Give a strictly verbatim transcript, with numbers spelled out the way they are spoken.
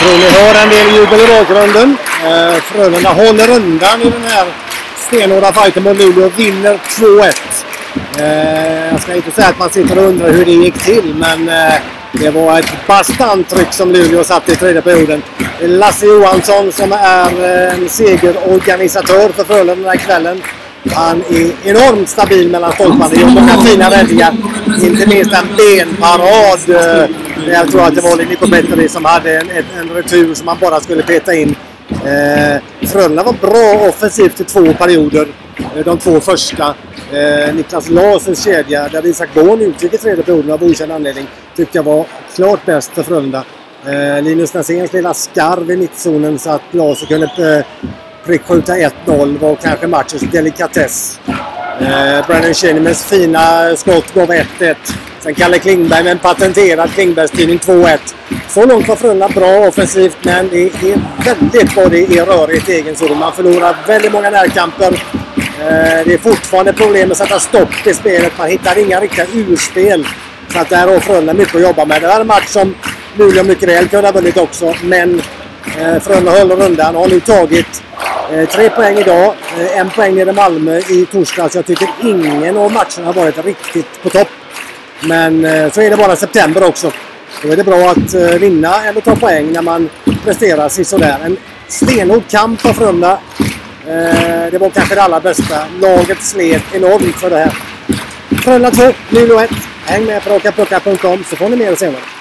tror ni hör en del jubel i bakgrunden. Eh, Frölunda håller undan i den här stenhårda fighten mot Luleå och vinner två ett. Eh, jag ska inte säga att man sitter och undrar hur det gick till, men eh, det var ett bastant tryck som Luleå satt i tredje perioden. Lasse Johansson som är en segerorganisatör för Frölunda den här kvällen. Han är enormt stabil mellan stolparna. Det är många fina räddningar. Inte minst en benparad. Jag tror att det var Nico Petteri som hade en, en retur som man bara skulle peta in. Eh, Frölunda var bra offensivt i två perioder. De två första. Eh, Niklas Larsens kedja, där Isak Born utgick i tredje perioden av okänd anledning, tyckte jag var klart bäst för Frölunda. Eh, Linus Näséns lilla skarv i mittzonen så att Larsen kunde eh, prickskjuta ett noll var kanske matchens delikatess. Eh, Brandon Schenemans fina skott gav ett ett. Sen Kalle Klingberg med en patenterad Klingbergstyrning två ett. Så långt var Frölunda bra offensivt, men det är väldigt vad det är rörigt i egen zon. Man förlorar väldigt många närkamper. Eh, det är fortfarande problem att sätta stopp i spelet. Man hittar inga riktiga urspel. Så att där har Frölunda mycket att jobba med. Det här är en match som Luleå mycket väl kunde ha vunnit också, men eh, Frölunda håller undan och har nu tagit eh, tre poäng idag. Eh, en poäng nere i Malmö i torsdags. Jag tycker ingen av matcherna har varit riktigt på topp. Men eh, så är det bara september också. Då är det bra att eh, vinna eller ta poäng när man presterar sig sådär. En stenhård kamp på Frölunda. Eh, det var kanske det allra bästa. Laget slet enormt för det här. Frölunda två, Luleå ett. Häng med på raka puckar punkt com så får ni mer senare.